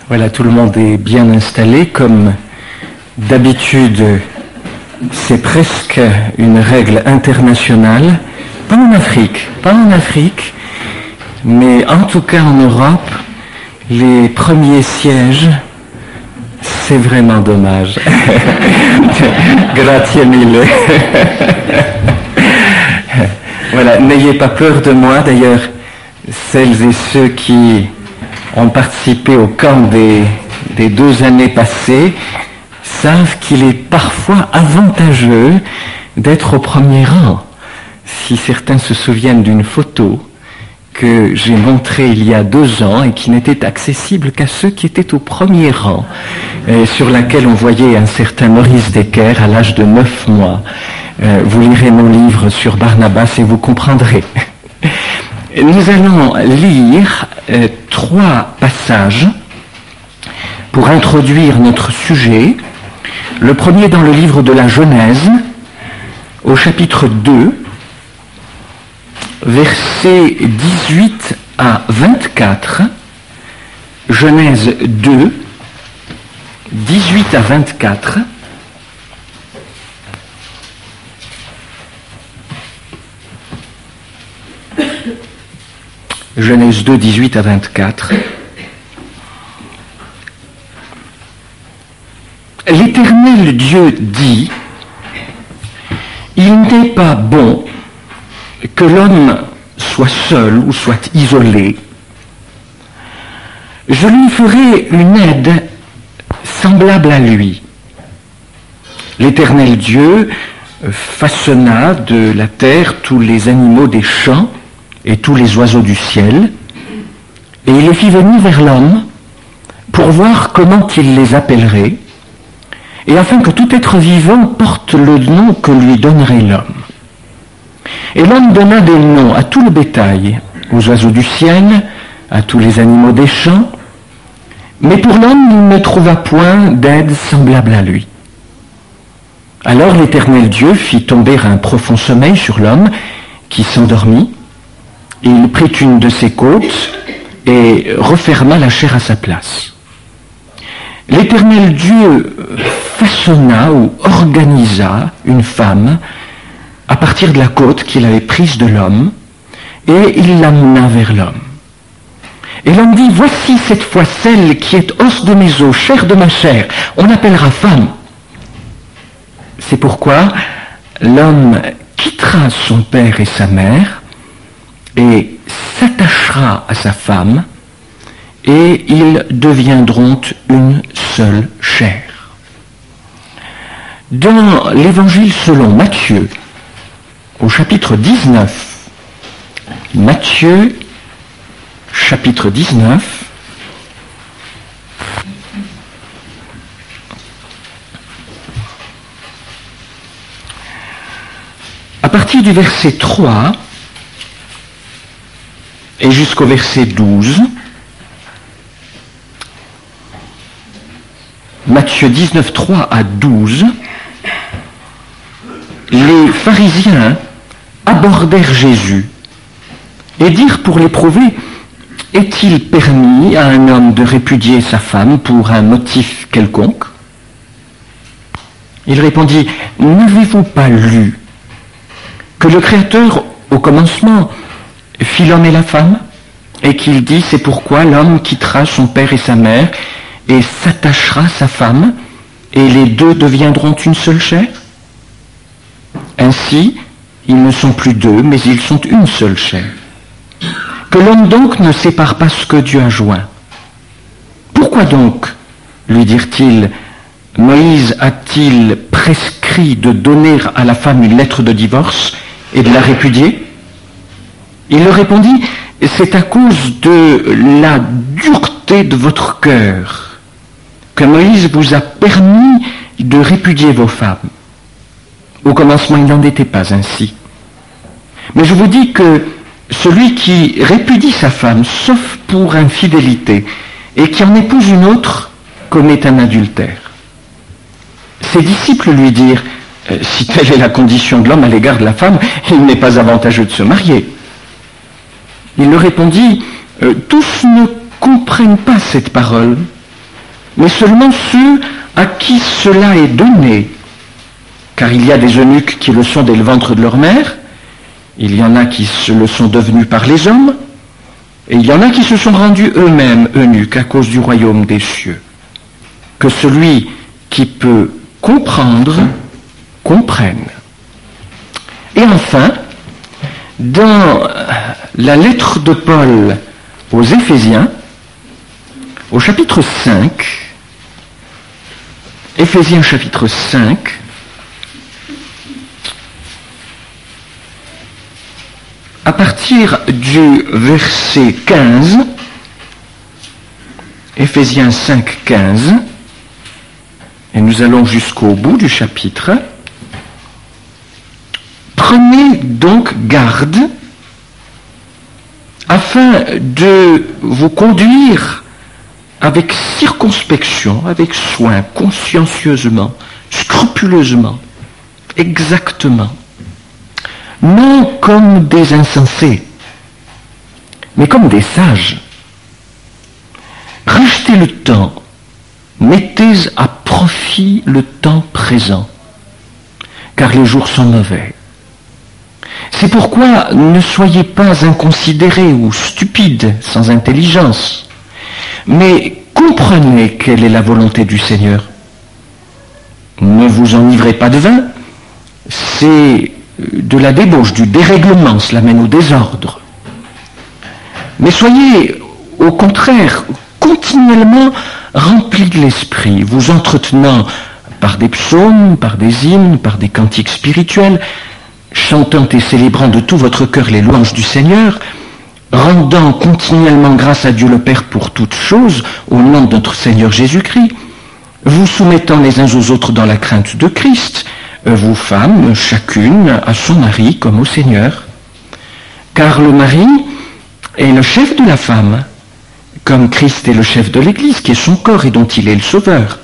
Voilà, tout le monde est bien installé. Comme d'habitude, c'est presque une règle internationale. Pas en Afrique, mais en tout cas en Europe, les premiers sièges, c'est vraiment dommage. Grazie mille. Voilà, n'ayez pas peur de moi. D'ailleurs, celles et ceux qui ont participé au camp des 2 années passées savent qu'il est parfois avantageux d'être au premier rang. Si certains se souviennent d'une photo que j'ai montrée il y a 2 ans et qui n'était accessible qu'à ceux qui étaient au premier rang, et sur laquelle on voyait un certain Maurice Decker à l'âge de 9 mois. Vous lirez mon livre sur Barnabas et vous comprendrez. Nous allons lire 3 passages pour introduire notre sujet. Le premier dans le livre de la Genèse, au chapitre 2, versets 18 à 24. Genèse 2, 18 à 24. Genèse 2, 18 à 24. L'Éternel Dieu dit, « Il n'est pas bon que l'homme soit seul ou soit isolé. Je lui ferai une aide semblable à lui. » L'Éternel Dieu façonna de la terre tous les animaux des champs et tous les oiseaux du ciel, et il les fit venir vers l'homme pour voir comment il les appellerait, et afin que tout être vivant porte le nom que lui donnerait l'homme. Et l'homme donna des noms à tout le bétail, aux oiseaux du ciel, à tous les animaux des champs, mais pour l'homme il ne trouva point d'aide semblable à lui. Alors l'Éternel Dieu fit tomber un profond sommeil sur l'homme, qui s'endormit. Il prit une de ses côtes et referma la chair à sa place. L'Éternel Dieu façonna ou organisa une femme à partir de la côte qu'il avait prise de l'homme, et il l'amena vers l'homme. Et l'homme dit, « Voici cette fois celle qui est os de mes os, chair de ma chair, on l'appellera femme. » C'est pourquoi l'homme quittera son père et sa mère, et s'attachera à sa femme, et ils deviendront une seule chair. Dans l'Évangile selon Matthieu, au chapitre 19, Matthieu, chapitre 19, à partir du verset 3, et jusqu'au verset 12, Matthieu 19, 3 à 12, les pharisiens abordèrent Jésus et dirent pour l'éprouver, « Est-il permis à un homme de répudier sa femme pour un motif quelconque ?» Il répondit, « N'avez-vous pas lu que le Créateur, au commencement, fit l'homme et la femme, et qu'il dit, c'est pourquoi l'homme quittera son père et sa mère, et s'attachera à sa femme, et les deux deviendront une seule chair. Ainsi, ils ne sont plus deux, mais ils sont une seule chair. Que l'homme donc ne sépare pas ce que Dieu a joint. Pourquoi donc, lui dirent-ils, Moïse a-t-il prescrit de donner à la femme une lettre de divorce et de la répudier? Il leur répondit, c'est à cause de la dureté de votre cœur que Moïse vous a permis de répudier vos femmes. Au commencement, il n'en était pas ainsi. Mais je vous dis que celui qui répudie sa femme, sauf pour infidélité, et qui en épouse une autre, commet un adultère. Ses disciples lui dirent, si telle est la condition de l'homme à l'égard de la femme, il n'est pas avantageux de se marier. Il leur répondit, tous ne comprennent pas cette parole, mais seulement ceux à qui cela est donné. Car il y a des eunuques qui le sont dès le ventre de leur mère, il y en a qui se le sont devenus par les hommes, et il y en a qui se sont rendus eux-mêmes eunuques à cause du royaume des cieux. Que celui qui peut comprendre, comprenne. Et enfin, dans la lettre de Paul aux Éphésiens, au chapitre 5, Éphésiens chapitre 5, à partir du verset 15, Éphésiens 5, 15, et nous allons jusqu'au bout du chapitre. Prenez donc garde afin de vous conduire avec circonspection, avec soin, consciencieusement, scrupuleusement, exactement, non comme des insensés, mais comme des sages. Rachetez le temps, mettez à profit le temps présent, car les jours sont mauvais. C'est pourquoi ne soyez pas inconsidérés ou stupides, sans intelligence, mais comprenez quelle est la volonté du Seigneur. Ne vous enivrez pas de vin, c'est de la débauche, du dérèglement, cela mène au désordre. Mais soyez, au contraire, continuellement remplis de l'esprit, vous entretenant par des psaumes, par des hymnes, par des cantiques spirituels, chantant et célébrant de tout votre cœur les louanges du Seigneur, rendant continuellement grâce à Dieu le Père pour toutes choses, au nom de notre Seigneur Jésus-Christ, vous soumettant les uns aux autres dans la crainte de Christ, vous femmes, chacune à son mari comme au Seigneur. Car le mari est le chef de la femme, comme Christ est le chef de l'Église, qui est son corps et dont il est le sauveur.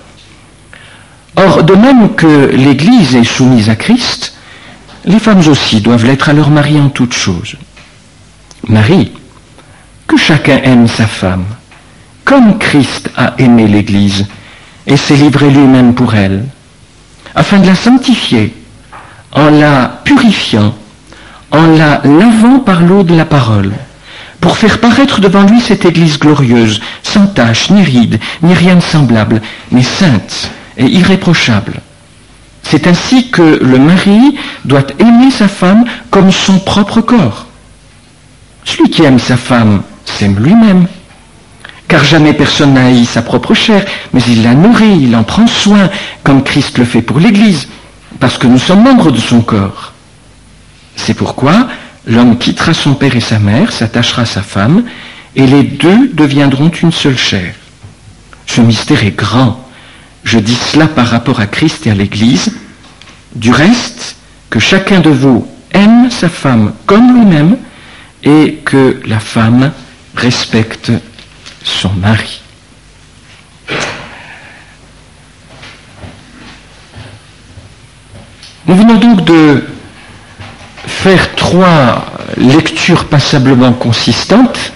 Or, de même que l'Église est soumise à Christ, les femmes aussi doivent l'être à leur mari en toutes choses. Marie, que chacun aime sa femme, comme Christ a aimé l'Église et s'est livré lui-même pour elle, afin de la sanctifier, en la purifiant, en la lavant par l'eau de la parole, pour faire paraître devant lui cette Église glorieuse, sans tache, ni ride, ni rien de semblable, mais sainte et irréprochable. C'est ainsi que le mari doit aimer sa femme comme son propre corps. Celui qui aime sa femme s'aime lui-même, car jamais personne n'a haï sa propre chair, mais il la nourrit, il en prend soin, comme Christ le fait pour l'Église, parce que nous sommes membres de son corps. C'est pourquoi l'homme quittera son père et sa mère, s'attachera à sa femme, et les deux deviendront une seule chair. Ce mystère est grand. Je dis cela par rapport à Christ et à l'Église. Du reste, que chacun de vous aime sa femme comme lui-même, et que la femme respecte son mari. Nous venons donc de faire 3 lectures passablement consistantes,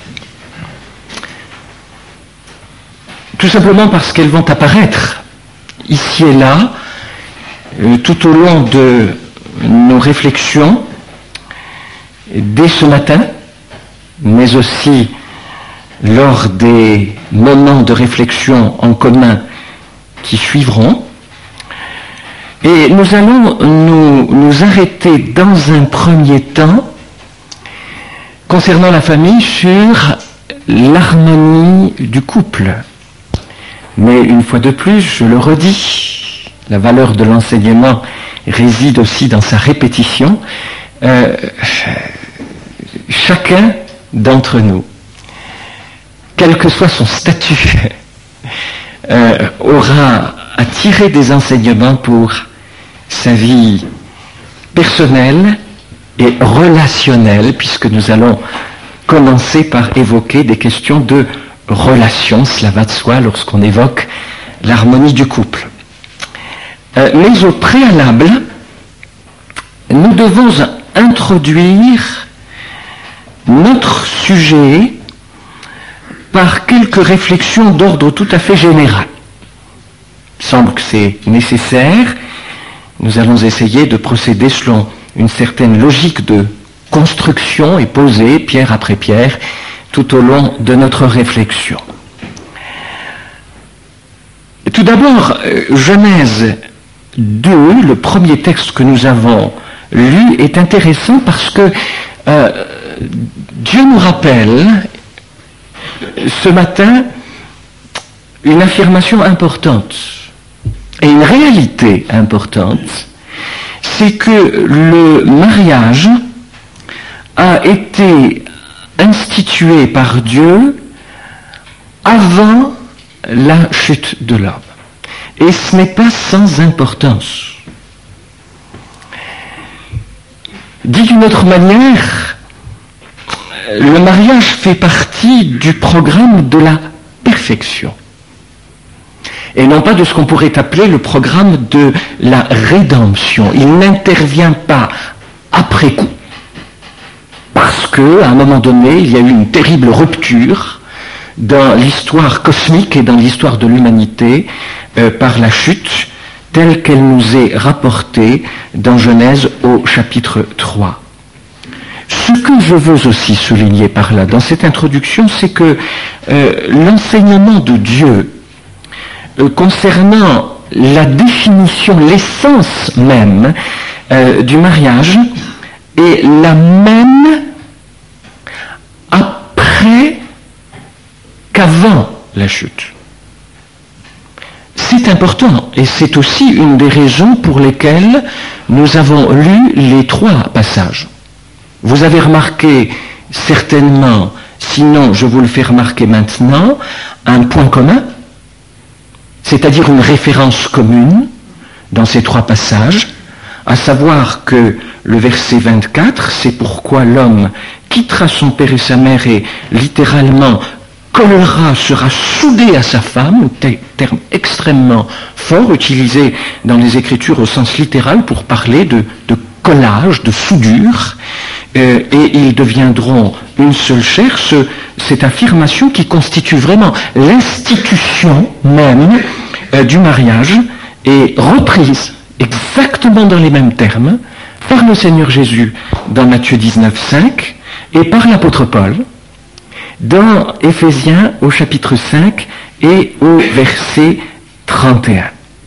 tout simplement parce qu'elles vont apparaître ici et là, tout au long de nos réflexions, dès ce matin, mais aussi lors des moments de réflexion en commun qui suivront. Et nous allons nous arrêter dans un premier temps concernant la famille sur l'harmonie du couple. Mais une fois de plus, je le redis, la valeur de l'enseignement réside aussi dans sa répétition. Chacun d'entre nous, quel que soit son statut, aura à tirer des enseignements pour sa vie personnelle et relationnelle, puisque nous allons commencer par évoquer des questions de relation, cela va de soi lorsqu'on évoque l'harmonie du couple. Mais au préalable, nous devons introduire notre sujet par quelques réflexions d'ordre tout à fait général. Il semble que c'est nécessaire. Nous allons essayer de procéder selon une certaine logique de construction et poser pierre après pierre tout au long de notre réflexion. Tout d'abord, Genèse 2, le premier texte que nous avons lu, est intéressant parce que Dieu nous rappelle ce matin une affirmation importante et une réalité importante, c'est que le mariage a été institué par Dieu avant la chute de l'homme. Et ce n'est pas sans importance. Dit d'une autre manière, le mariage fait partie du programme de la perfection. Et non pas de ce qu'on pourrait appeler le programme de la rédemption. Il n'intervient pas après coup. Parce qu'à un moment donné, il y a eu une terrible rupture dans l'histoire cosmique et dans l'histoire de l'humanité par la chute telle qu'elle nous est rapportée dans Genèse au chapitre 3. Ce que je veux aussi souligner par là, dans cette introduction, c'est que l'enseignement de Dieu concernant la définition, l'essence même du mariage est la même après qu'avant la chute. C'est important et c'est aussi une des raisons pour lesquelles nous avons lu les trois passages. Vous avez remarqué certainement, sinon je vous le fais remarquer maintenant, un point commun, c'est-à-dire une référence commune dans ces trois passages, à savoir que le verset 24, c'est pourquoi l'homme quittera son père et sa mère et littéralement collera, sera soudé à sa femme, terme extrêmement fort utilisé dans les Écritures au sens littéral pour parler de collage, de soudure, et ils deviendront une seule chair, cette affirmation qui constitue vraiment l'institution même du mariage est reprise exactement dans les mêmes termes par le Seigneur Jésus dans Matthieu 19,5 et par l'apôtre Paul dans Éphésiens au chapitre 5 et au verset 31.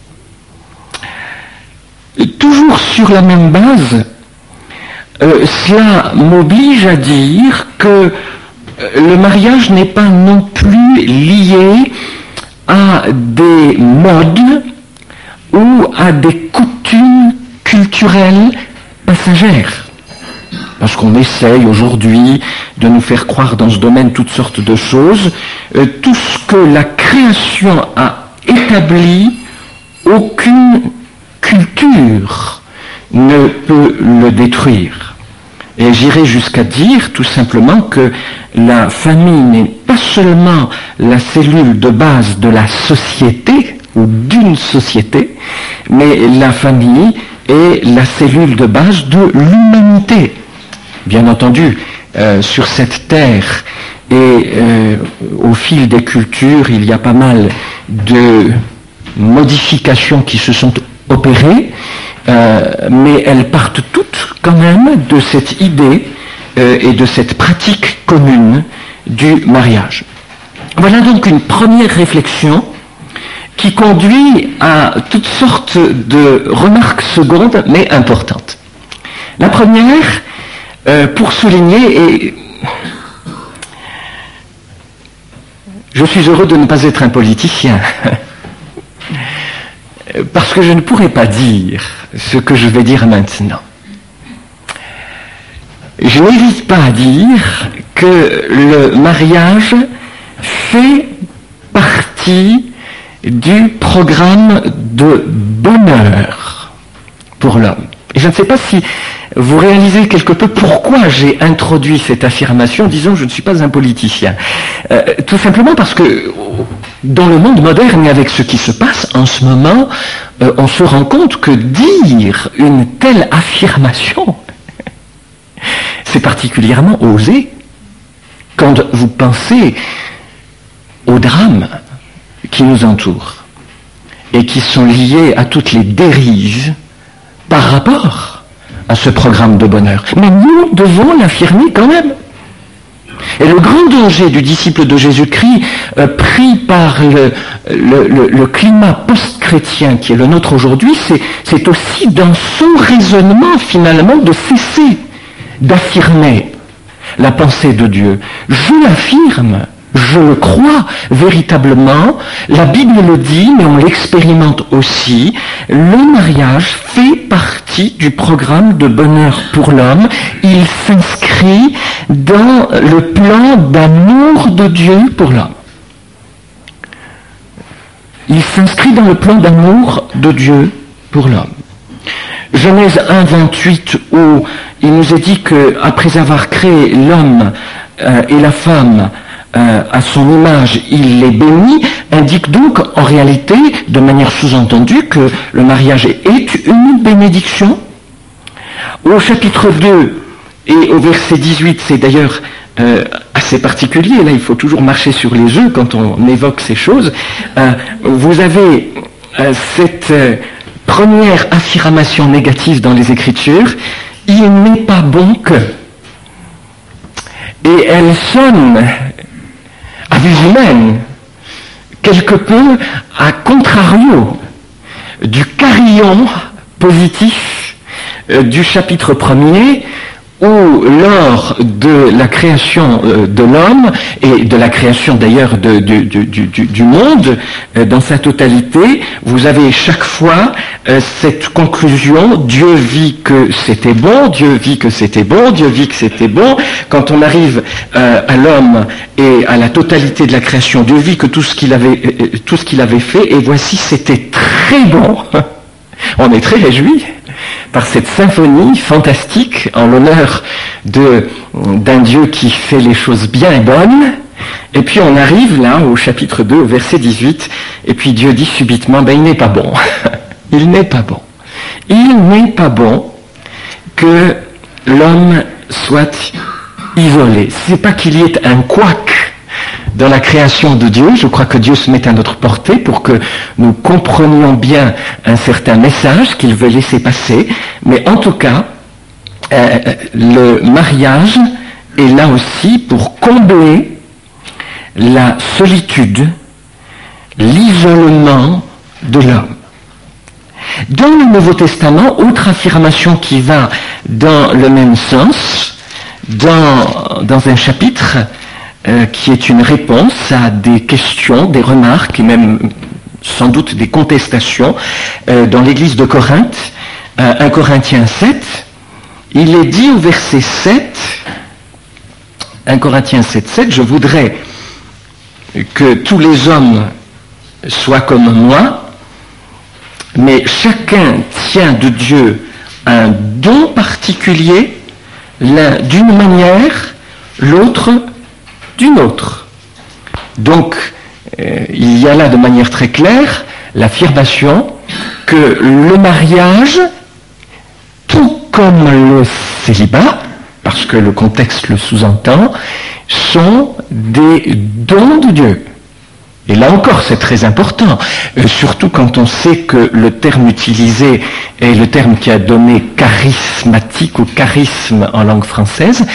Toujours sur la même base, cela m'oblige à dire que le mariage n'est pas non plus lié à des modes ou à des coutumes culturelles passagères. Parce qu'on essaye aujourd'hui de nous faire croire dans ce domaine toutes sortes de choses. Tout ce que la création a établi, aucune culture ne peut le détruire. Et j'irai jusqu'à dire tout simplement que la famille n'est pas seulement la cellule de base de la société ou d'une société, mais la famille est la cellule de base de l'humanité. Bien entendu, sur cette terre et au fil des cultures, il y a pas mal de modifications qui se sont opérées, mais elles partent toutes quand même de cette idée et de cette pratique commune du mariage. Voilà donc une première réflexion qui conduit à toutes sortes de remarques secondes, mais importantes. La première, pour souligner, et je suis heureux de ne pas être un politicien, parce que je ne pourrais pas dire ce que je vais dire maintenant. Je n'hésite pas à dire que le mariage fait partie du programme de bonheur pour l'homme. Et je ne sais pas si vous réalisez quelque peu pourquoi j'ai introduit cette affirmation, disons je ne suis pas un politicien. Tout simplement parce que dans le monde moderne et avec ce qui se passe en ce moment, on se rend compte que dire une telle affirmation, c'est particulièrement osé quand vous pensez aux drames qui nous entourent et qui sont liés à toutes les dérives par rapport à ce programme de bonheur. Mais nous devons l'affirmer quand même. Et le grand danger du disciple de Jésus-Christ, pris par le climat post-chrétien qui est le nôtre aujourd'hui, c'est aussi dans son raisonnement finalement de cesser d'affirmer la pensée de Dieu. Je l'affirme, je le crois véritablement, la Bible le dit, mais on l'expérimente aussi, le mariage fait partie du programme de bonheur pour l'homme, il s'inscrit dans le plan d'amour de Dieu pour l'homme. Il s'inscrit dans le plan d'amour de Dieu pour l'homme. Genèse 1, 28, où il nous est dit qu'après avoir créé l'homme et la femme à son image, il les bénit, indique donc en réalité, de manière sous-entendue, que le mariage est une bénédiction. Au chapitre 2 et au verset 18, c'est d'ailleurs assez particulier, là il faut toujours marcher sur les œufs quand on évoque ces choses, vous avez cette première affirmation négative dans les Écritures, il n'est pas bon que. Et elle sonne à vue humaine, quelque peu à contrario du carillon positif du chapitre 1er, où lors de la création de l'homme, et de la création d'ailleurs du monde dans sa totalité, vous avez chaque fois cette conclusion, Dieu vit que c'était bon, Dieu vit que c'était bon, Dieu vit que c'était bon. Quand on arrive à l'homme et à la totalité de la création, Dieu vit que tout ce qu'il avait fait, et voici c'était très bon. On est très réjouis par cette symphonie fantastique en l'honneur d'un Dieu qui fait les choses bien et bonnes. Et puis on arrive là au chapitre 2, au verset 18, et puis Dieu dit subitement, il n'est pas bon. Il n'est pas bon. Il n'est pas bon que l'homme soit isolé. C'est pas qu'il y ait un couac dans la création de Dieu, je crois que Dieu se met à notre portée pour que nous comprenions bien un certain message qu'il veut laisser passer, mais en tout cas, le mariage est là aussi pour combler la solitude, l'isolement de l'homme. Dans le Nouveau Testament, autre affirmation qui va dans le même sens, dans un chapitre qui est une réponse à des questions, des remarques et même sans doute des contestations dans l'église de Corinthe, 1 Corinthiens 7, il est dit au verset 7, 1 Corinthiens 7, 7, je voudrais que tous les hommes soient comme moi, mais chacun tient de Dieu un don particulier, l'un d'une manière, l'autre d'une autre. Donc, il y a là de manière très claire l'affirmation que le mariage, tout comme le célibat, parce que le contexte le sous-entend, sont des dons de Dieu. Et là encore, c'est très important, surtout quand on sait que le terme utilisé est le terme qui a donné charismatique ou charisme en langue française.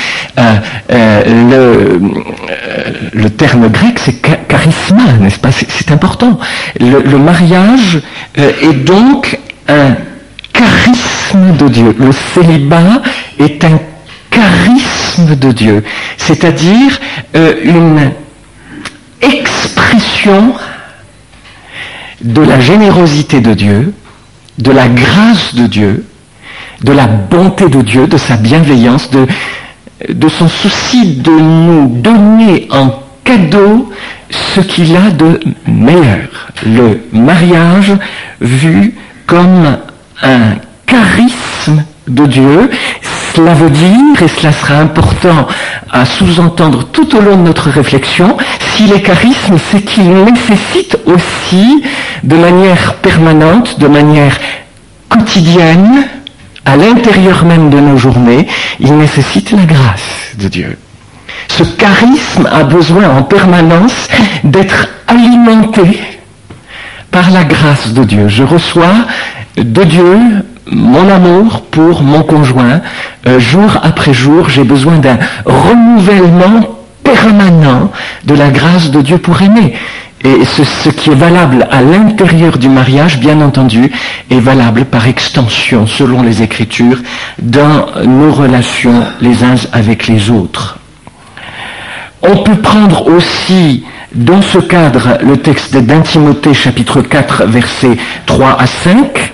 Le terme grec, c'est charisma, n'est-ce pas ? C'est important. Le mariage est donc un charisme de Dieu. Le célibat est un charisme de Dieu, c'est-à-dire une expression de la générosité de Dieu, de la grâce de Dieu, de la bonté de Dieu, de sa bienveillance, de son souci de nous donner en cadeau ce qu'il a de meilleur. Le mariage vu comme un charisme de Dieu, cela veut dire, et cela sera important à sous-entendre tout au long de notre réflexion, s'il est charisme, c'est qu'il nécessite aussi, de manière permanente, de manière quotidienne, à l'intérieur même de nos journées, il nécessite la grâce de Dieu. Ce charisme a besoin en permanence d'être alimenté par la grâce de Dieu. Je reçois de Dieu mon amour pour mon conjoint. Jour après jour, j'ai besoin d'un renouvellement permanent de la grâce de Dieu pour aimer. Et ce qui est valable à l'intérieur du mariage, bien entendu, est valable par extension, selon les Écritures, dans nos relations les uns avec les autres. On peut prendre aussi, dans ce cadre, le texte d'Un Timothée, chapitre 4, versets 3 à 5.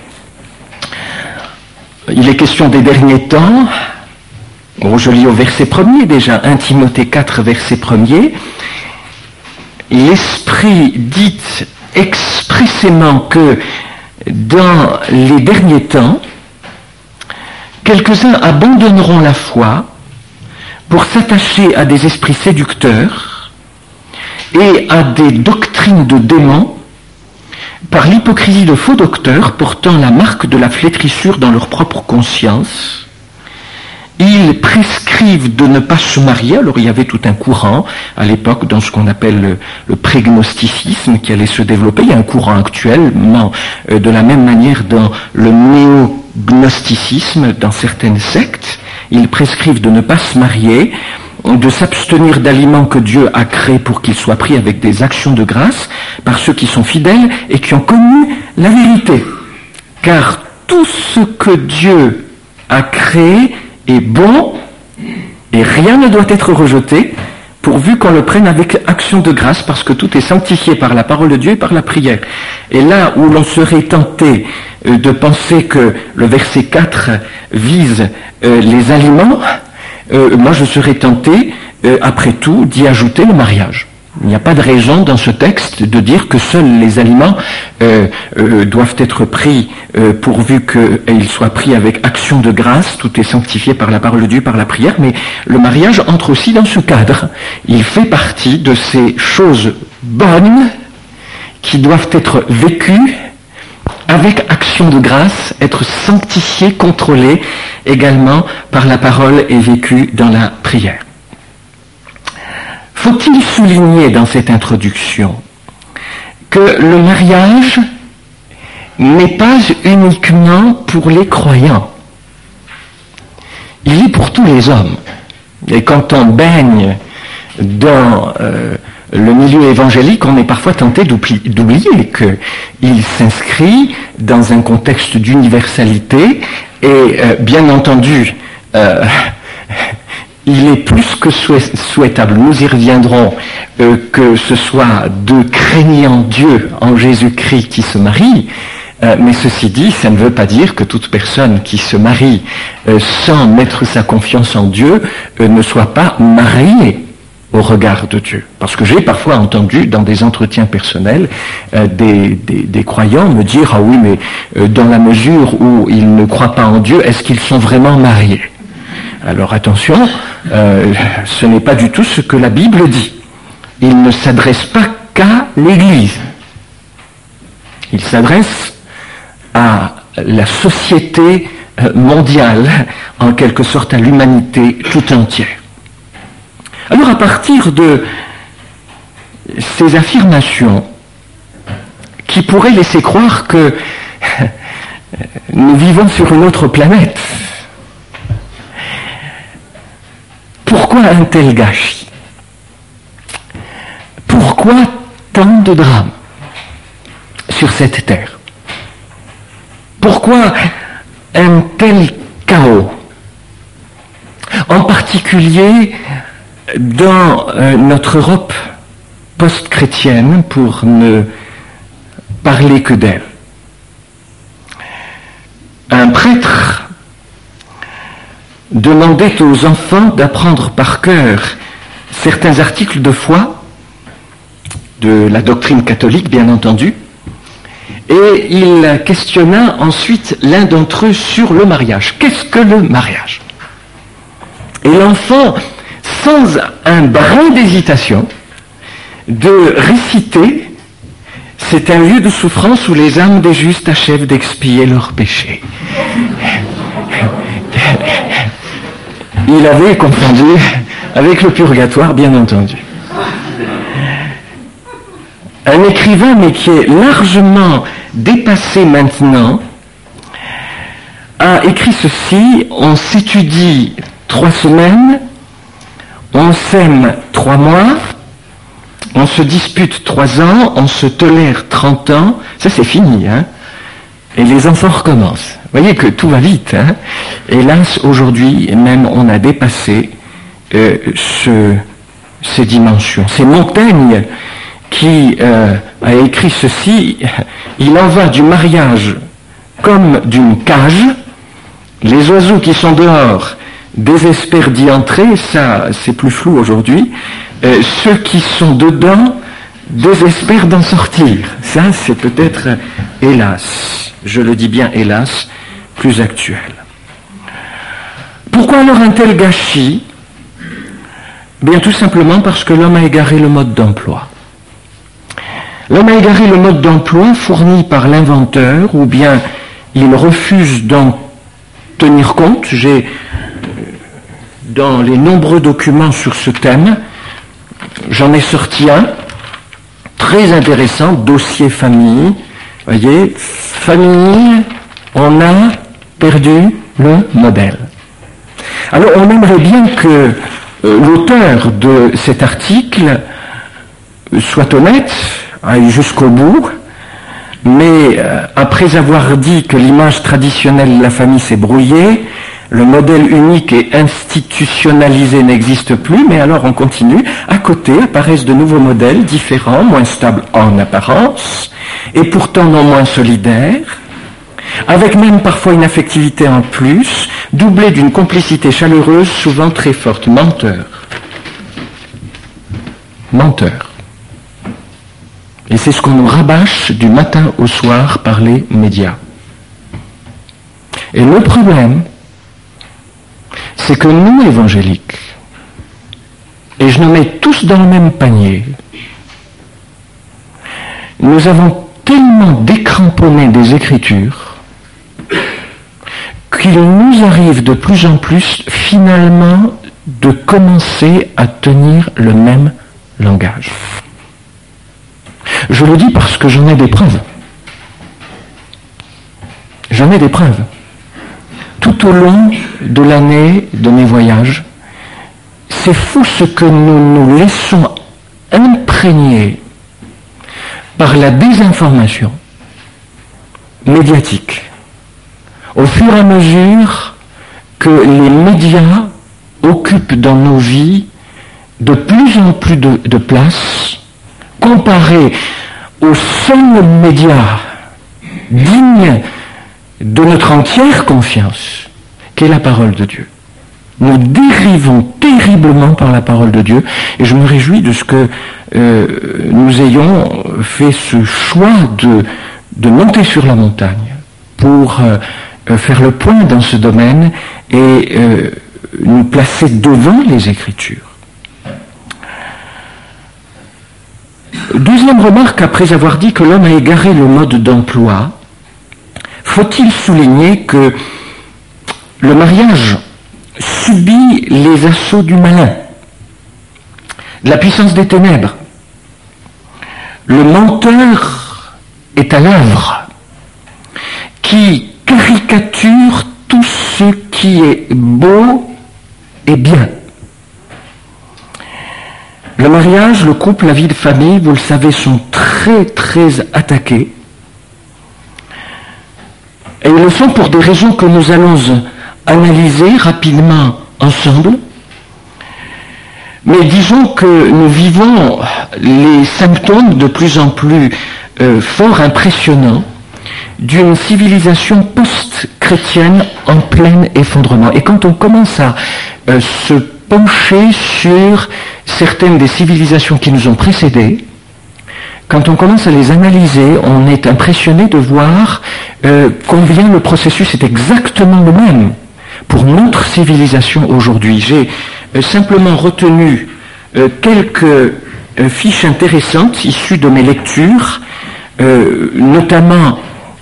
Il est question des derniers temps. Bon, je lis au verset 1er déjà, 1 Timothée 4, verset 1er. L'Esprit dit expressément que dans les derniers temps, quelques-uns abandonneront la foi pour s'attacher à des esprits séducteurs et à des doctrines de démons par l'hypocrisie de faux docteurs portant la marque de la flétrissure dans leur propre conscience. Ils prescrivent de ne pas se marier. Alors il y avait tout un courant à l'époque dans ce qu'on appelle le prégnosticisme qui allait se développer. Il y a un courant actuellement de la même manière dans le néognosticisme, dans certaines sectes. Ils prescrivent de ne pas se marier, de s'abstenir d'aliments que Dieu a créés pour qu'ils soient pris avec des actions de grâce par ceux qui sont fidèles et qui ont connu la vérité. Car tout ce que Dieu a créé est bon et rien ne doit être rejeté pourvu qu'on le prenne avec action de grâce parce que tout est sanctifié par la parole de Dieu et par la prière. Et là où l'on serait tenté de penser que le verset 4 vise les aliments, moi je serais tenté, après tout, d'y ajouter le mariage. Il n'y a pas de raison dans ce texte de dire que seuls les aliments doivent être pris pourvu qu'ils soient pris avec action de grâce. Tout est sanctifié par la parole de Dieu, par la prière, mais le mariage entre aussi dans ce cadre. Il fait partie de ces choses bonnes qui doivent être vécues avec action de grâce, être sanctifiées, contrôlées également par la parole et vécues dans la prière. Faut-il souligner dans cette introduction que le mariage n'est pas uniquement pour les croyants. Il est pour tous les hommes. Et quand on baigne dans le milieu évangélique, on est parfois tenté d'oublier qu'il s'inscrit dans un contexte d'universalité et bien entendu il est plus que souhaitable, nous y reviendrons, que ce soit deux craignants Dieu en Jésus-Christ qui se marient, mais ceci dit, ça ne veut pas dire que toute personne qui se marie sans mettre sa confiance en Dieu ne soit pas mariée au regard de Dieu. Parce que j'ai parfois entendu dans des entretiens personnels des croyants me dire « Ah oui, mais dans la mesure où ils ne croient pas en Dieu, est-ce qu'ils sont vraiment mariés ?» Alors attention, ce n'est pas du tout ce que la Bible dit. Il ne s'adresse pas qu'à l'Église. Il s'adresse à la société mondiale, en quelque sorte à l'humanité tout entière. Alors à partir de ces affirmations qui pourraient laisser croire que nous vivons sur une autre planète, pourquoi un tel gâchis? Pourquoi tant de drames sur cette terre? Pourquoi un tel chaos? En particulier dans notre Europe post-chrétienne, pour ne parler que d'elle. Un prêtre demandait aux enfants d'apprendre par cœur certains articles de foi, de la doctrine catholique bien entendu, et il questionna ensuite l'un d'entre eux sur le mariage. Qu'est-ce que le mariage? Et l'enfant, sans un brin d'hésitation, de réciter « C'est un lieu de souffrance où les âmes des justes achèvent d'expier leurs péchés ». Il avait confondu avec le purgatoire, bien entendu. Un écrivain, mais qui est largement dépassé maintenant, a écrit ceci: on s'étudie 3 semaines, on s'aime 3 mois, on se dispute 3 ans, on se tolère 30 ans, ça c'est fini, hein. Et les enfants recommencent. Vous voyez que tout va vite, hein. Hélas, aujourd'hui, même on a dépassé ces dimensions. C'est Montaigne qui a écrit ceci: il en va du mariage comme d'une cage, les oiseaux qui sont dehors désespèrent d'y entrer, ça c'est plus flou aujourd'hui, ceux qui sont dedans désespèrent d'en sortir. Ça c'est peut-être, hélas, je le dis bien hélas, plus actuel. Pourquoi alors un tel gâchis? Bien tout simplement parce que l'homme a égaré le mode d'emploi. L'homme a égaré le mode d'emploi fourni par l'inventeur, ou bien il refuse d'en tenir compte. J'ai, dans les nombreux documents sur ce thème, j'en ai sorti un, très intéressant, dossier famille. Voyez, famille, on a perdu le modèle. Alors on aimerait bien que l'auteur de cet article soit honnête, aille jusqu'au bout, mais après avoir dit que l'image traditionnelle de la famille s'est brouillée, le modèle unique et institutionnalisé n'existe plus, mais alors on continue. À côté apparaissent de nouveaux modèles différents, moins stables en apparence, et pourtant non moins solidaires, avec même parfois une affectivité en plus, doublée d'une complicité chaleureuse, souvent très forte. Menteur. Menteur. Et c'est ce qu'on nous rabâche du matin au soir par les médias. Et le problème, c'est que nous, évangéliques, et je nous mets tous dans le même panier, nous avons tellement décramponné des Écritures qu'il nous arrive de plus en plus, finalement, de commencer à tenir le même langage. Je le dis parce que j'en ai des preuves. J'en ai des preuves. Tout au long de l'année de mes voyages, c'est fou ce que nous nous laissons imprégner par la désinformation médiatique. Au fur et à mesure que les médias occupent dans nos vies de plus en plus de place, comparé aux seuls médias dignes de notre entière confiance, qu'est la parole de Dieu. Nous dérivons terriblement par la parole de Dieu, et je me réjouis de ce que nous ayons fait ce choix de monter sur la montagne pour faire le point dans ce domaine et nous placer devant les Écritures. Deuxième remarque, après avoir dit que l'homme a égaré le mode d'emploi, faut-il souligner que le mariage subit les assauts du malin, de la puissance des ténèbres. Le menteur est à l'œuvre, qui caricature tout ce qui est beau et bien. Le mariage, le couple, la vie de famille, vous le savez, sont très très attaqués. Et ils le sont pour des raisons que nous allons analyser rapidement ensemble. Mais disons que nous vivons les symptômes de plus en plus forts, impressionnants, d'une civilisation post-chrétienne en plein effondrement. Et quand on commence à se pencher sur certaines des civilisations qui nous ont précédées, quand on commence à les analyser, on est impressionné de voir combien le processus est exactement le même pour notre civilisation aujourd'hui. J'ai simplement retenu quelques fiches intéressantes issues de mes lectures, notamment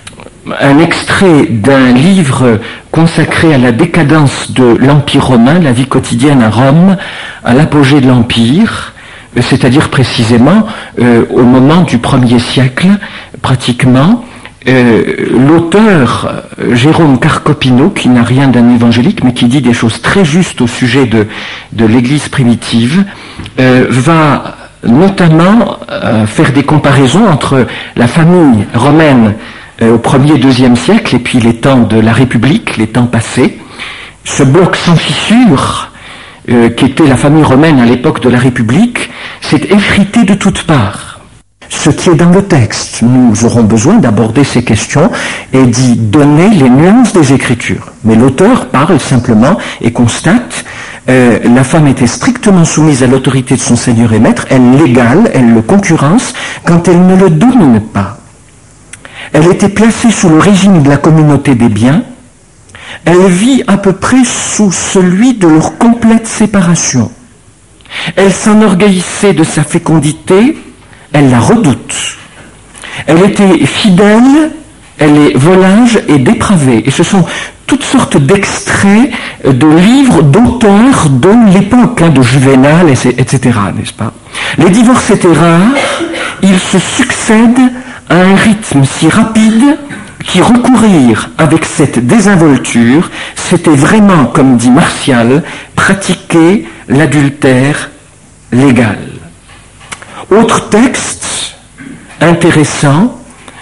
un extrait d'un livre consacré à la décadence de l'Empire romain, la vie quotidienne à Rome, à l'apogée de l'Empire, c'est-à-dire précisément au moment du 1er siècle, pratiquement. L'auteur Jérôme Carcopino, qui n'a rien d'un évangélique, mais qui dit des choses très justes au sujet de l'Église primitive, va notamment faire des comparaisons entre la famille romaine au 1er et 2e siècle et puis les temps de la République, les temps passés. Ce bloc sans fissure, qui était la famille romaine à l'époque de la République, s'est effrité de toutes parts. Ce qui est dans le texte, nous aurons besoin d'aborder ces questions et d'y donner les nuances des Écritures. Mais l'auteur parle simplement et constate la femme était strictement soumise à l'autorité de son Seigneur et Maître, elle l'égale, elle le concurrence quand elle ne le domine pas. Elle était placée sous le régime de la communauté des biens, elle vit à peu près sous celui de leur complète séparation. Elle s'enorgueillissait de sa fécondité, elle la redoute. Elle était fidèle, elle est volage et dépravée. Et ce sont toutes sortes d'extraits de livres d'auteurs de l'époque, de Juvénal, etc., n'est-ce pas? Les divorces étaient rares, ils se succèdent à un rythme si rapide qu'y recourir avec cette désinvolture, c'était vraiment, comme dit Martial, pratiquer l'adultère légal. Autre texte intéressant,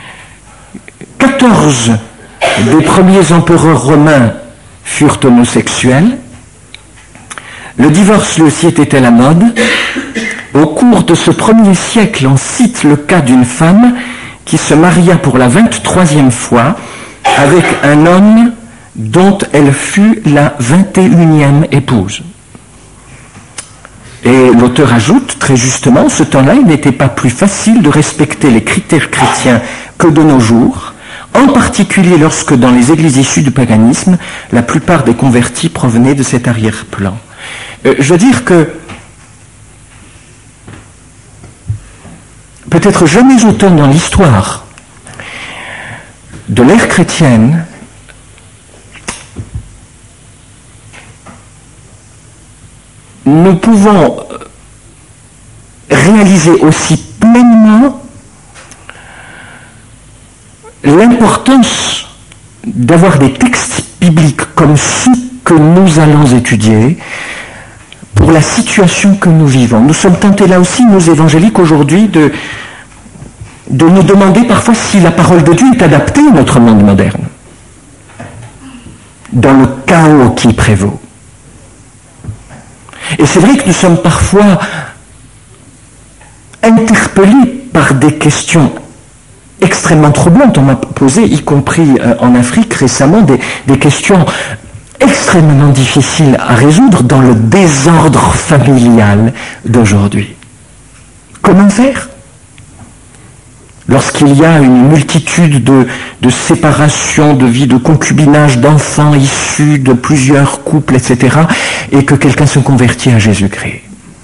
14 des premiers empereurs romains furent homosexuels. Le divorce lui aussi était à la mode. Au cours de ce 1er siècle, on cite le cas d'une femme qui se maria pour la 23e fois avec un homme dont elle fut la 21e épouse. Et l'auteur ajoute, très justement, ce temps-là, il n'était pas plus facile de respecter les critères chrétiens que de nos jours, en particulier lorsque dans les églises issues du paganisme, la plupart des convertis provenaient de cet arrière-plan. Je veux dire que peut-être jamais autant dans l'histoire de l'ère chrétienne, nous pouvons réaliser aussi pleinement l'importance d'avoir des textes bibliques comme ceux que nous allons étudier pour la situation que nous vivons. Nous sommes tentés là aussi, nous évangéliques aujourd'hui, de nous demander parfois si la parole de Dieu est adaptée à notre monde moderne, dans le chaos qui prévaut. Et c'est vrai que nous sommes parfois interpellés par des questions extrêmement troublantes. On m'a posé, y compris en Afrique récemment, des questions extrêmement difficiles à résoudre dans le désordre familial d'aujourd'hui. Comment faire ? Lorsqu'il y a une multitude de séparations, de vies de concubinage, d'enfants issus de plusieurs couples, etc., et que quelqu'un se convertit à Jésus-Christ.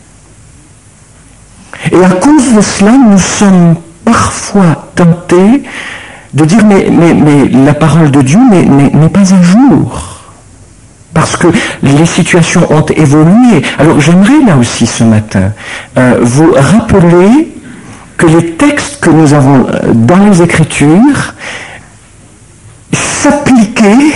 Et à cause de cela, nous sommes parfois tentés de dire mais la parole de Dieu n'est pas à jour. Parce que les situations ont évolué. Alors j'aimerais là aussi ce matin vous rappeler que les textes que nous avons dans les Écritures s'appliquaient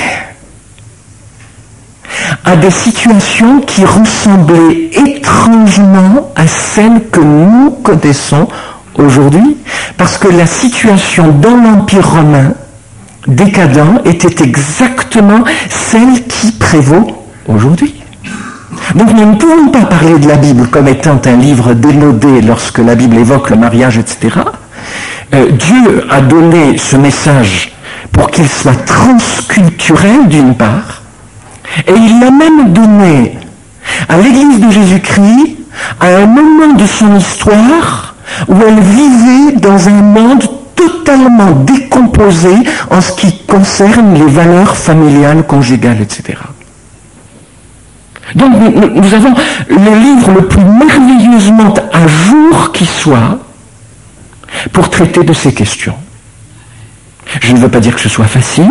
à des situations qui ressemblaient étrangement à celles que nous connaissons aujourd'hui, parce que la situation dans l'Empire romain décadent était exactement celle qui prévaut aujourd'hui. Donc nous ne pouvons pas parler de la Bible comme étant un livre démodé lorsque la Bible évoque le mariage, etc. Dieu a donné ce message pour qu'il soit transculturel d'une part, et il l'a même donné à l'Église de Jésus-Christ à un moment de son histoire où elle vivait dans un monde totalement décomposé en ce qui concerne les valeurs familiales, conjugales, etc. Donc nous avons le livre le plus merveilleusement à jour qui soit pour traiter de ces questions. Je ne veux pas dire que ce soit facile.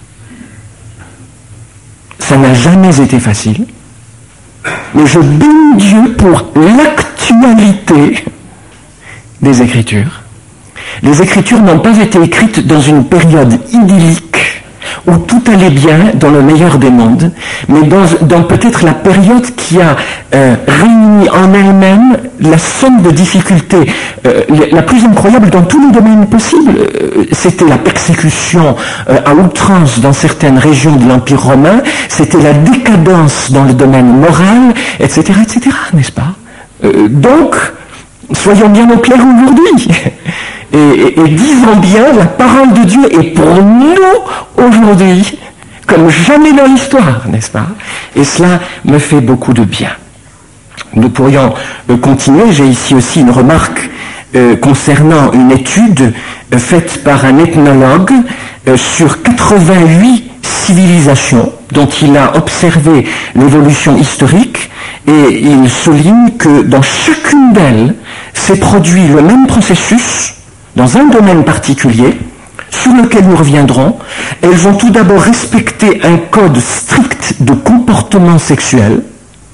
Ça n'a jamais été facile. Mais je bénis Dieu pour l'actualité des Écritures. Les Écritures n'ont pas été écrites dans une période idyllique où tout allait bien dans le meilleur des mondes, mais dans peut-être la période qui a réuni en elle-même la somme de difficultés la plus incroyable dans tous les domaines possibles. C'était la persécution à outrance dans certaines régions de l'Empire romain, c'était la décadence dans le domaine moral, etc., n'est-ce pas? Donc, soyons bien au clair aujourd'hui. Et disons bien, la parole de Dieu est pour nous aujourd'hui, comme jamais dans l'histoire, n'est-ce pas? Et cela me fait beaucoup de bien. Nous pourrions continuer. J'ai ici aussi une remarque concernant une étude faite par un ethnologue sur 88 civilisations dont il a observé l'évolution historique, et il souligne que dans chacune d'elles s'est produit le même processus dans un domaine particulier, sur lequel nous reviendrons. Elles ont tout d'abord respecté un code strict de comportement sexuel,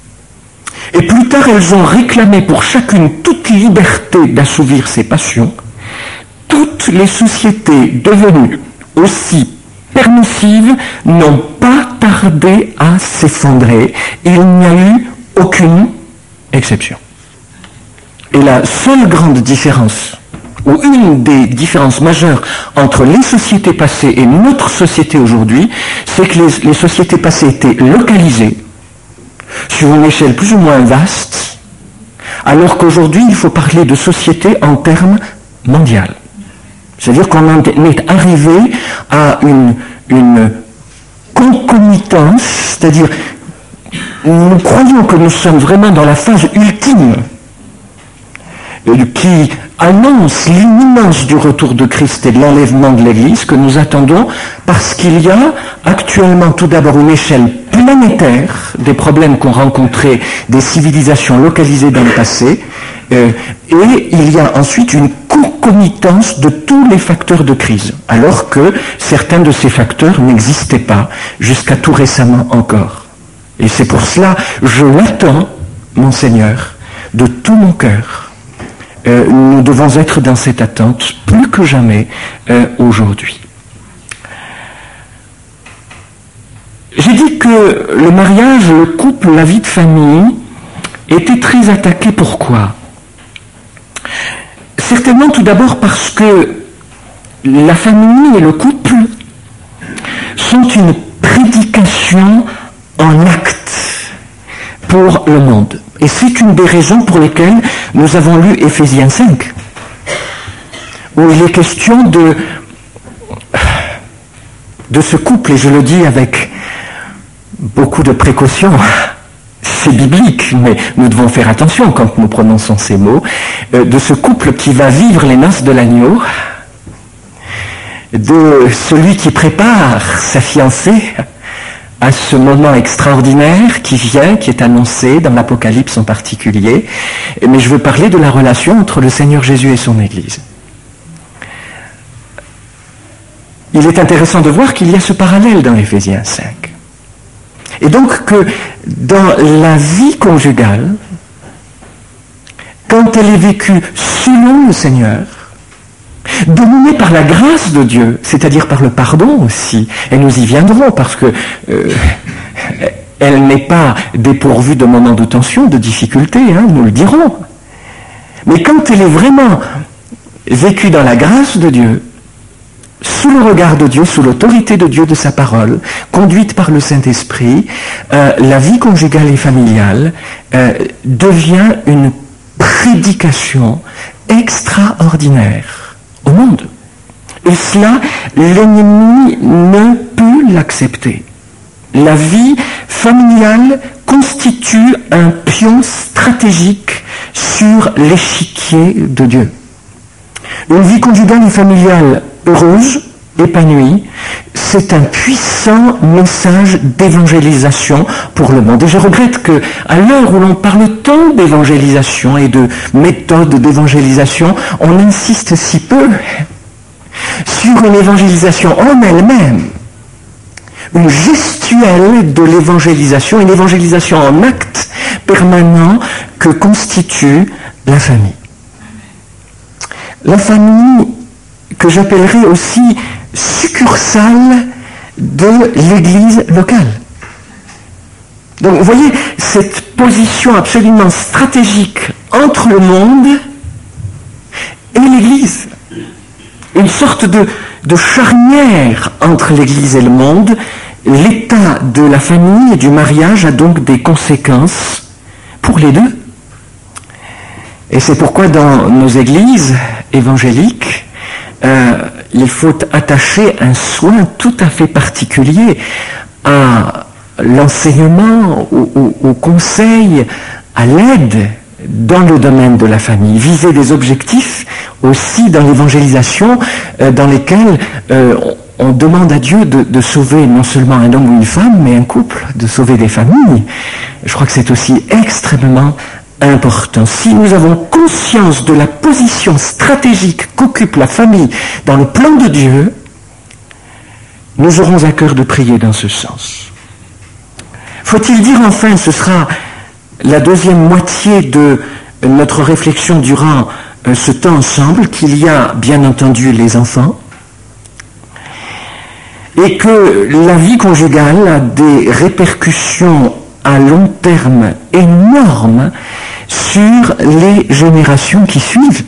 et plus tard elles ont réclamé pour chacune toute liberté d'assouvir ses passions. Toutes les sociétés devenues aussi permissives n'ont pas tardé à s'effondrer. Il n'y a eu aucune exception. Et la seule grande différence, ou une des différences majeures entre les sociétés passées et notre société aujourd'hui, c'est que les sociétés passées étaient localisées sur une échelle plus ou moins vaste, alors qu'aujourd'hui il faut parler de société en termes mondiaux. C'est-à-dire qu'on en est arrivé à une concomitance, c'est-à-dire nous croyons que nous sommes vraiment dans la phase ultime qui annonce l'imminence du retour de Christ et de l'enlèvement de l'Église, que nous attendons, parce qu'il y a actuellement tout d'abord une échelle planétaire des problèmes qu'ont rencontrés des civilisations localisées dans le passé, et il y a ensuite une concomitance de tous les facteurs de crise, alors que certains de ces facteurs n'existaient pas jusqu'à tout récemment encore. Et c'est pour cela, je l'attends, mon Seigneur, de tout mon cœur. Nous devons être dans cette attente plus que jamais aujourd'hui. J'ai dit que le mariage, le couple, la vie de famille était très attaqué. Pourquoi? Certainement tout d'abord parce que la famille et le couple sont une prédication en acte pour le monde. Et c'est une des raisons pour lesquelles nous avons lu Éphésiens 5, où il est question de ce couple, et je le dis avec beaucoup de précaution, c'est biblique, mais nous devons faire attention quand nous prononçons ces mots, de ce couple qui va vivre les noces de l'agneau, de celui qui prépare sa fiancée à ce moment extraordinaire qui vient, qui est annoncé dans l'Apocalypse en particulier. Mais je veux parler de la relation entre le Seigneur Jésus et son Église. Il est intéressant de voir qu'il y a ce parallèle dans Éphésiens 5. Et donc que dans la vie conjugale, quand elle est vécue selon le Seigneur, dominée par la grâce de Dieu, c'est-à-dire par le pardon aussi, et nous y viendrons parce que elle n'est pas dépourvue de moments de tension, de difficultés, nous le dirons. Mais quand elle est vraiment vécue dans la grâce de Dieu, sous le regard de Dieu, sous l'autorité de Dieu, de sa parole, conduite par le Saint-Esprit, la vie conjugale et familiale devient une prédication extraordinaire au monde. Et cela, l'ennemi ne peut l'accepter. La vie familiale constitue un pion stratégique sur l'échiquier de Dieu. Une vie conjugale et familiale heureuse, épanouie, c'est un puissant message d'évangélisation pour le monde. Et je regrette qu'à l'heure où l'on parle tant d'évangélisation et de méthodes d'évangélisation, on insiste si peu sur une évangélisation en elle-même, une gestuelle de l'évangélisation, une évangélisation en acte permanent que constitue la famille. La famille que j'appellerais aussi succursale de l'Église locale. Donc vous voyez cette position absolument stratégique entre le monde et l'Église. Une sorte de charnière entre l'Église et le monde. L'état de la famille et du mariage a donc des conséquences pour les deux. Et c'est pourquoi dans nos églises évangéliques, il faut attacher un soin tout à fait particulier à l'enseignement, au conseil, à l'aide dans le domaine de la famille, viser des objectifs aussi dans l'évangélisation dans lesquels on demande à Dieu de sauver non seulement un homme ou une femme, mais un couple, de sauver des familles. Je crois que c'est aussi extrêmement important. Si nous avons conscience de la position stratégique qu'occupe la famille dans le plan de Dieu, nous aurons à cœur de prier dans ce sens. Faut-il dire enfin, ce sera la deuxième moitié de notre réflexion durant ce temps ensemble, qu'il y a bien entendu les enfants, et que la vie conjugale a des répercussions à long terme énormes sur les générations qui suivent.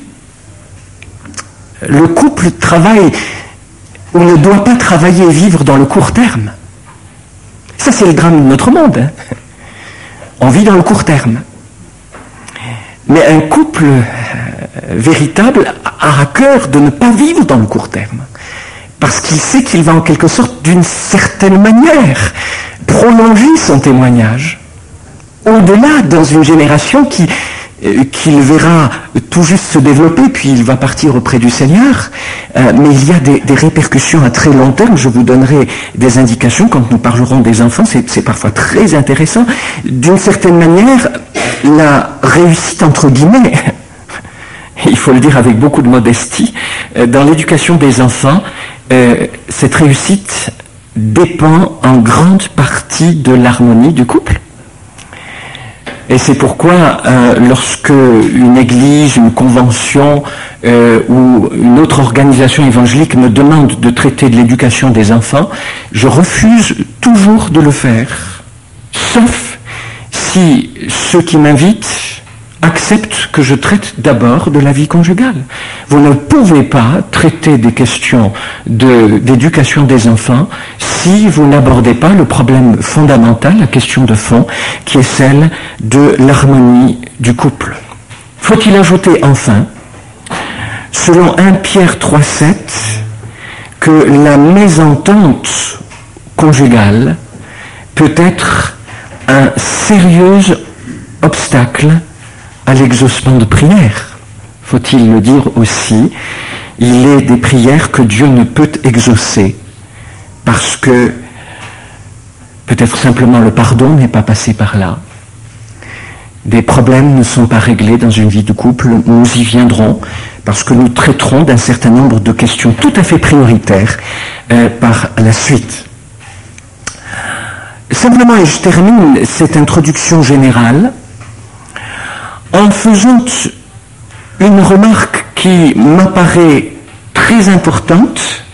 Le couple travaille ou ne doit pas travailler et vivre dans le court terme. Ça, c'est le drame de notre monde. Hein. On vit dans le court terme. Mais un couple véritable a à cœur de ne pas vivre dans le court terme. Parce qu'il sait qu'il va en quelque sorte, d'une certaine manière, prolonger son témoignage. Au-delà, dans une génération qu'il verra tout juste se développer, puis il va partir auprès du Seigneur. Mais il y a des répercussions à très long terme. Je vous donnerai des indications quand nous parlerons des enfants. C'est parfois très intéressant. D'une certaine manière, la réussite, entre guillemets, il faut le dire avec beaucoup de modestie, dans l'éducation des enfants, cette réussite dépend en grande partie de l'harmonie du couple. Et c'est pourquoi lorsque une église, une convention ou une autre organisation évangélique me demande de traiter de l'éducation des enfants, je refuse toujours de le faire, sauf si ceux qui m'invitent acceptent que je traite d'abord de la vie conjugale. Vous ne pouvez pas traiter des questions d'éducation des enfants si vous n'abordez pas le problème fondamental, la question de fond, qui est celle de l'harmonie du couple. Faut-il ajouter enfin, selon 1 Pierre 3,7, que la mésentente conjugale peut être un sérieux obstacle à l'exaucement de prières. Faut-il le dire aussi, il est des prières que Dieu ne peut exaucer parce que peut-être simplement le pardon n'est pas passé par là. Des problèmes ne sont pas réglés dans une vie de couple, nous y viendrons parce que nous traiterons d'un certain nombre de questions tout à fait prioritaires par la suite. Simplement, et je termine cette introduction générale en faisant une remarque qui m'apparaît très importante.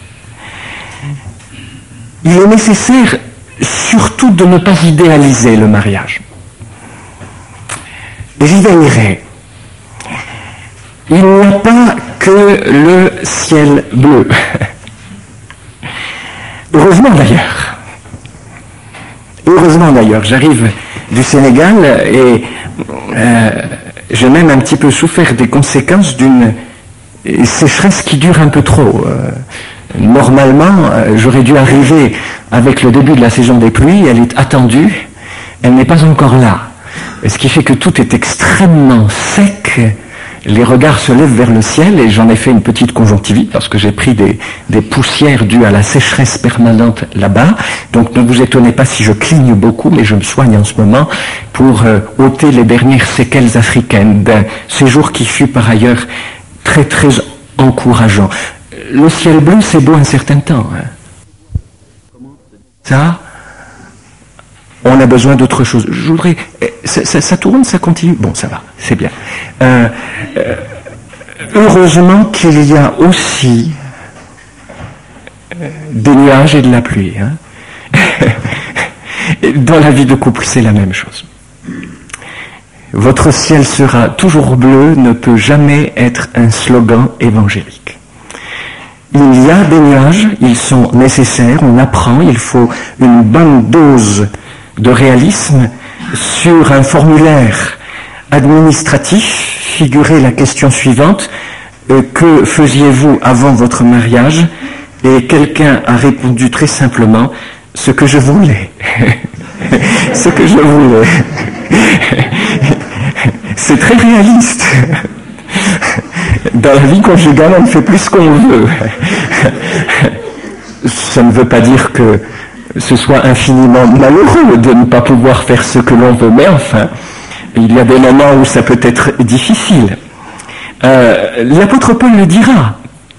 Il est nécessaire surtout de ne pas idéaliser le mariage. J'y veillerai. Il n'y a pas que le ciel bleu. Heureusement d'ailleurs, j'arrive du Sénégal et j'ai même un petit peu souffert des conséquences d'une sécheresse qui dure un peu trop. Normalement, j'aurais dû arriver avec le début de la saison des pluies, elle est attendue, elle n'est pas encore là. Ce qui fait que tout est extrêmement sec, les regards se lèvent vers le ciel et j'en ai fait une petite conjonctivite parce que j'ai pris des poussières dues à la sécheresse permanente là-bas. Donc ne vous étonnez pas si je cligne beaucoup, mais je me soigne en ce moment pour ôter les dernières séquelles africaines d'un séjour qui fut par ailleurs très très encourageant. le ciel bleu, c'est beau un certain temps. Hein. Ça, on a besoin d'autre chose. Je voudrais... Ça tourne, ça continue. Bon, ça va, c'est bien. Heureusement qu'il y a aussi des nuages et de la pluie. Hein. Dans la vie de couple, c'est la même chose. Votre ciel sera toujours bleu ne peut jamais être un slogan évangélique. Il y a des nuages, ils sont nécessaires, on apprend, il faut une bonne dose de réalisme. Sur un formulaire administratif figurait la question suivante: que faisiez-vous avant votre mariage? Et quelqu'un a répondu très simplement: ce que je voulais. Ce que je voulais. C'est très réaliste. Dans la vie conjugale, on fait plus qu'on veut. Ça ne veut pas dire que ce soit infiniment malheureux de ne pas pouvoir faire ce que l'on veut, mais enfin, il y a des moments où ça peut être difficile. L'apôtre Paul le dira.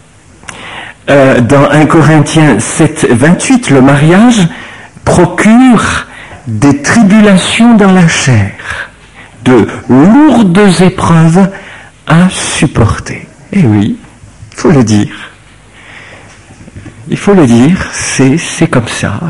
Dans 1 Corinthiens 7, 28, le mariage procure des tribulations dans la chair, de lourdes épreuves à supporter. Eh oui, il faut le dire. Il faut le dire, c'est comme ça.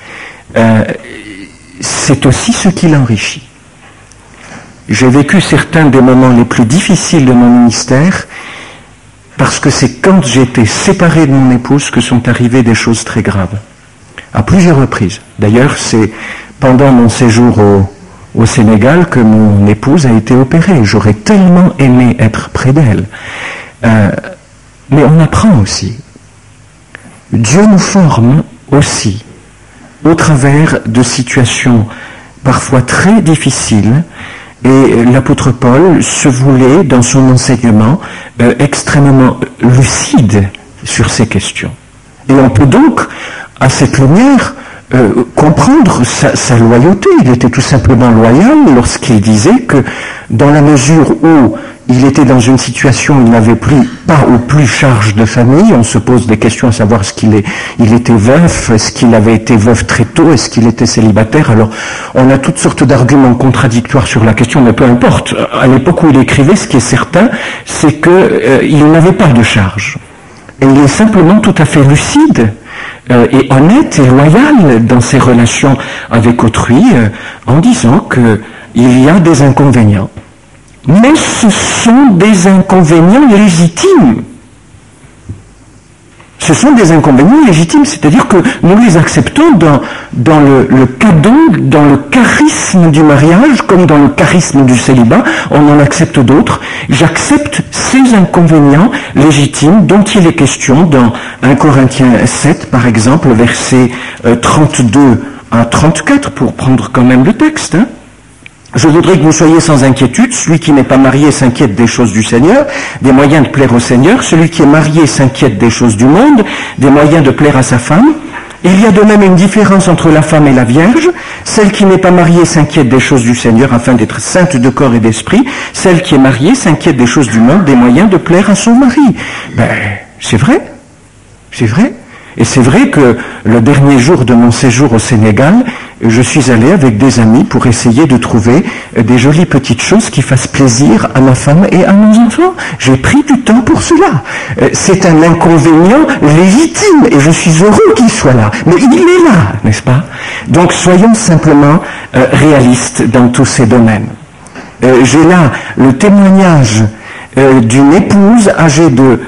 C'est aussi ce qui l'enrichit. J'ai vécu certains des moments les plus difficiles de mon ministère parce que c'est quand j'étais séparé de mon épouse que sont arrivées des choses très graves. À plusieurs reprises. D'ailleurs, c'est pendant mon séjour au Sénégal que mon épouse a été opérée. J'aurais tellement aimé être près d'elle. Mais on apprend aussi. Dieu nous forme aussi au travers de situations parfois très difficiles, et l'apôtre Paul se voulait dans son enseignement extrêmement lucide sur ces questions. Et on peut donc, à cette lumière, comprendre sa loyauté. Il était tout simplement loyal lorsqu'il disait que dans la mesure où il était dans une situation où il n'avait pas ou plus charge de famille, on se pose des questions à savoir est-ce qu'il était veuf, est-ce qu'il avait été veuf très tôt, est-ce qu'il était célibataire. Alors on a toutes sortes d'arguments contradictoires sur la question, mais peu importe. À l'époque où il écrivait, ce qui est certain, c'est qu'il n'avait pas de charge. Et il est simplement tout à fait lucide et honnête et loyal dans ses relations avec autrui, en disant qu'il y a des inconvénients. Mais ce sont des inconvénients légitimes. Ce sont des inconvénients légitimes, c'est-à-dire que nous les acceptons dans le cadeau, dans le charisme du mariage, comme dans le charisme du célibat, on en accepte d'autres. J'accepte ces inconvénients légitimes dont il est question dans 1 Corinthiens 7, par exemple, versets 32 à 34, pour prendre quand même le texte. Hein. Je voudrais que vous soyez sans inquiétude. Celui qui n'est pas marié s'inquiète des choses du Seigneur, des moyens de plaire au Seigneur. Celui qui est marié s'inquiète des choses du monde, des moyens de plaire à sa femme. Il y a de même une différence entre la femme et la vierge. Celle qui n'est pas mariée s'inquiète des choses du Seigneur afin d'être sainte de corps et d'esprit. Celle qui est mariée s'inquiète des choses du monde, des moyens de plaire à son mari. C'est vrai. C'est vrai. Et c'est vrai que le dernier jour de mon séjour au Sénégal, je suis allé avec des amis pour essayer de trouver des jolies petites choses qui fassent plaisir à ma femme et à nos enfants. J'ai pris du temps pour cela. C'est un inconvénient légitime et je suis heureux qu'il soit là. Mais il est là, n'est-ce pas? Donc soyons simplement réalistes dans tous ces domaines. J'ai là le témoignage d'une épouse âgée de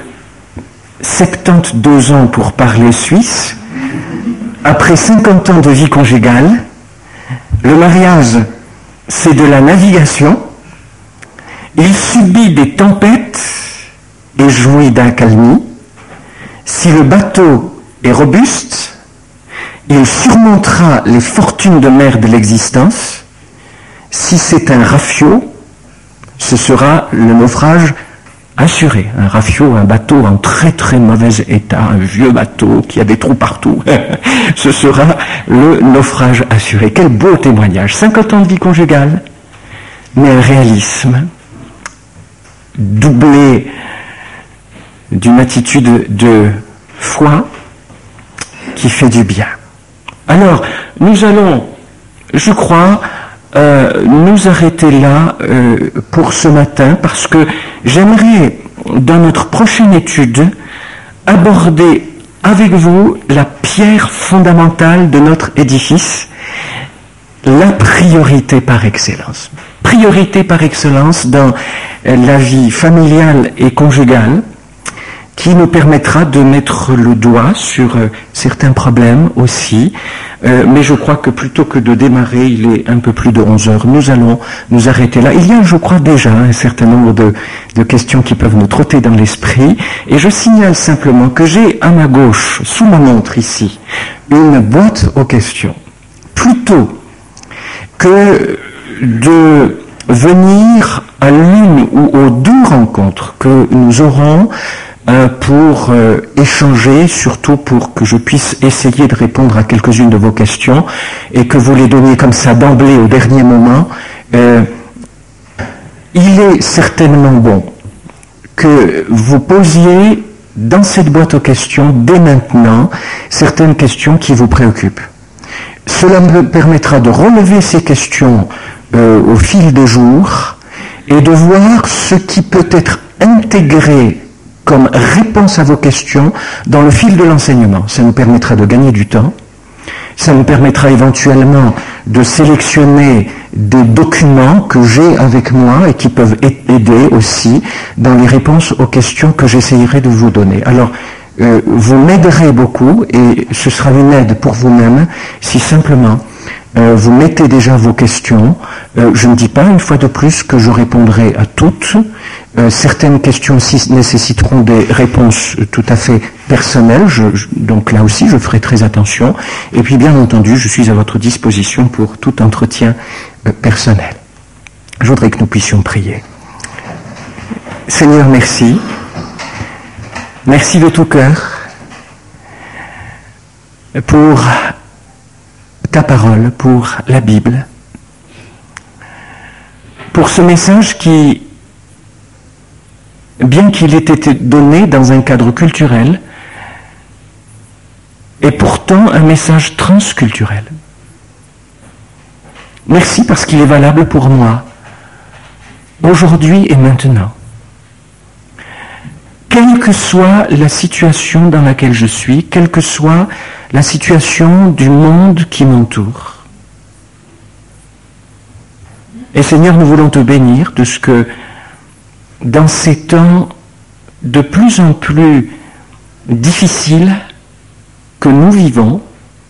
72 ans pour parler suisse. Après 50 ans de vie conjugale, le mariage, c'est de la navigation. Il subit des tempêtes et jouit d'accalmie. Si le bateau est robuste, il surmontera les fortunes de mer de l'existence. Si c'est un rafiot, ce sera le naufrage assuré. Un rafiot, un bateau en très très mauvais état, un vieux bateau qui a des trous partout, ce sera le naufrage assuré. Quel beau témoignage. 50 ans de vie conjugale, mais un réalisme doublé d'une attitude de foi qui fait du bien. Alors, nous allons, je crois, nous arrêter là pour ce matin, parce que j'aimerais, dans notre prochaine étude, aborder avec vous la pierre fondamentale de notre édifice, la priorité par excellence. Priorité par excellence dans la vie familiale et conjugale, qui nous permettra de mettre le doigt sur certains problèmes aussi. Mais je crois que plutôt que de démarrer, il est un peu plus de 11 heures. Nous allons nous arrêter là. Il y a, je crois, déjà un certain nombre de questions qui peuvent nous trotter dans l'esprit. Et je signale simplement que j'ai à ma gauche, sous ma montre ici, une boîte aux questions. Plutôt que de venir à l'une ou aux deux rencontres que nous aurons pour échanger, surtout pour que je puisse essayer de répondre à quelques-unes de vos questions et que vous les donniez comme ça d'emblée au dernier moment, il est certainement bon que vous posiez dans cette boîte aux questions, dès maintenant, certaines questions qui vous préoccupent. Cela me permettra de relever ces questions au fil des jours et de voir ce qui peut être intégré comme réponse à vos questions dans le fil de l'enseignement. Ça nous permettra de gagner du temps. Ça nous permettra éventuellement de sélectionner des documents que j'ai avec moi et qui peuvent aider aussi dans les réponses aux questions que j'essayerai de vous donner. Alors, vous m'aiderez beaucoup et ce sera une aide pour vous-même si simplement vous mettez déjà vos questions. Je ne dis pas une fois de plus que je répondrai à toutes. Certaines questions nécessiteront des réponses tout à fait personnelles, donc là aussi je ferai très attention. Et puis bien entendu, je suis à votre disposition pour tout entretien personnel. Je voudrais que nous puissions prier. Seigneur, merci. Merci de tout cœur pour ta parole, pour la Bible, pour ce message qui, bien qu'il ait été donné dans un cadre culturel, est pourtant un message transculturel. Merci parce qu'il est valable pour moi, aujourd'hui et maintenant. Quelle que soit la situation dans laquelle je suis, quelle que soit la situation du monde qui m'entoure. Et Seigneur, nous voulons te bénir de ce que, dans ces temps de plus en plus difficiles que nous vivons,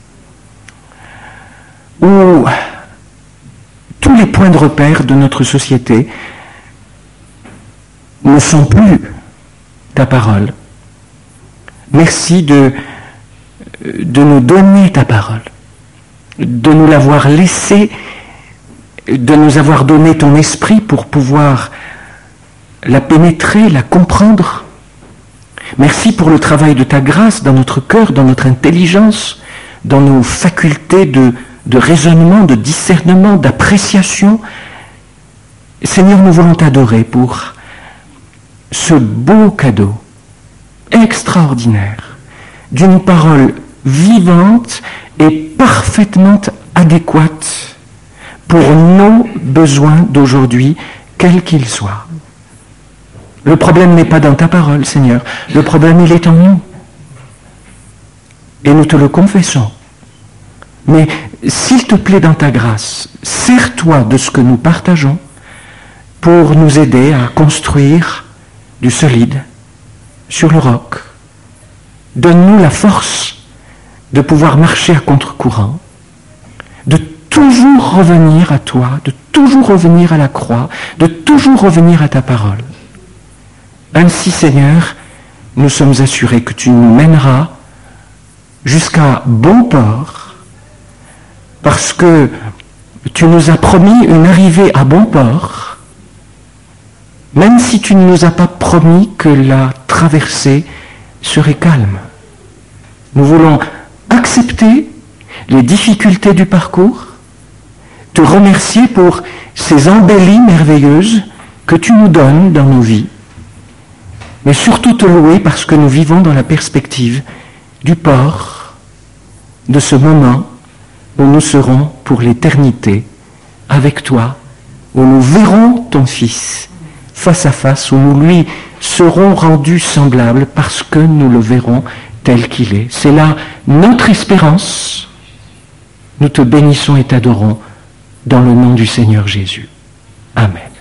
où tous les points de repère de notre société ne sont plus ta parole. Merci de nous donner ta parole, de nous l'avoir laissée, de nous avoir donné ton esprit pour pouvoir la pénétrer, la comprendre. Merci pour le travail de ta grâce dans notre cœur, dans notre intelligence, dans nos facultés de raisonnement, de discernement, d'appréciation. Seigneur, nous voulons t'adorer pour ce beau cadeau extraordinaire d'une parole vivante et parfaitement adéquate pour nos besoins d'aujourd'hui, quels qu'ils soient. Le problème n'est pas dans ta parole, Seigneur. Le problème, il est en nous. Et nous te le confessons. Mais s'il te plaît, dans ta grâce, sers-toi de ce que nous partageons pour nous aider à construire du solide sur le roc. Donne-nous la force de pouvoir marcher à contre-courant, de toujours revenir à toi, de toujours revenir à la croix, de toujours revenir à ta parole. Ainsi, Seigneur, nous sommes assurés que tu nous mèneras jusqu'à bon port, parce que tu nous as promis une arrivée à bon port, même si tu ne nous as pas promis que la traversée serait calme. Nous voulons accepter les difficultés du parcours, te remercier pour ces embellies merveilleuses que tu nous donnes dans nos vies, mais surtout te louer parce que nous vivons dans la perspective du port de ce moment où nous serons pour l'éternité avec toi, où nous verrons ton Fils face à face, où nous lui serons rendus semblables parce que nous le verrons tel qu'il est. C'est là notre espérance. Nous te bénissons et t'adorons dans le nom du Seigneur Jésus. Amen.